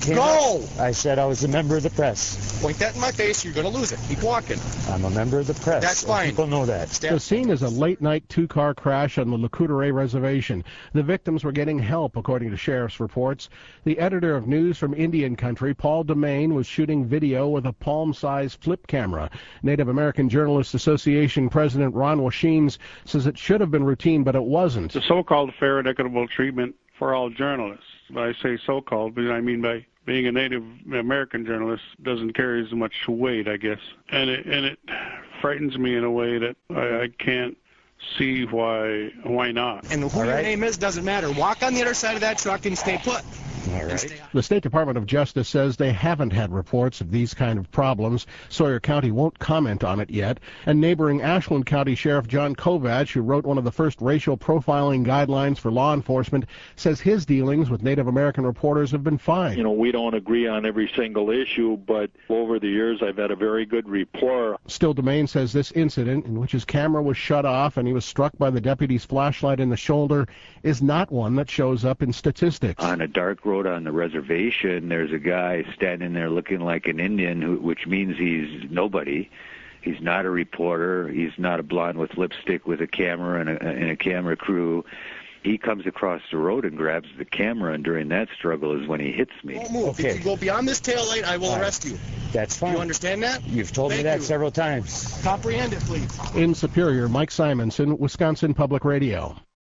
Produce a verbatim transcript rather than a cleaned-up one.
came Go! Up, I said I was a member of the press. Point that in my face, you're going to lose it. Keep walking. I'm a member of the press. That's fine. People know that. The scene is a late-night two-car crash on the Lac-Courte Reservation. The victims were getting help, according to sheriff's reports. The editor of News from Indian Country, Paul Domain, was shooting video with a palm-sized flip camera. Native American Journalists Association President Ron Washines says it should have been routine, but it wasn't. The so-called fair and equitable treatment for all journalists. I say so-called, but I mean by being a Native American journalist doesn't carry as much weight, I guess. And it, and it frightens me in a way that I, I can't see why why not. And who All your right. name is doesn't matter. Walk on the other side of that truck and stay put. All right. The State Department of Justice says they haven't had reports of these kind of problems. Sawyer County won't comment on it yet. And neighboring Ashland County Sheriff John Kovach, who wrote one of the first racial profiling guidelines for law enforcement, says his dealings with Native American reporters have been fine. You know, we don't agree on every single issue, but over the years I've had a very good rapport. Still, Domain says this incident, in which his camera was shut off and he was struck by the deputy's flashlight in the shoulder, is not one that shows up in statistics. On a dark road on the reservation, there's a guy standing there looking like an Indian, who, which means he's nobody. He's not a reporter. He's not a blonde with lipstick with a camera and a, and a camera crew. He comes across the road and grabs the camera, and during that struggle is when he hits me. Don't move. Okay. If you go beyond this taillight, I will Fine. arrest you. That's fine. You understand that? You've told Thank me that you. several times. Comprehend it, please. In Superior, Mike Simonson, Wisconsin Public Radio.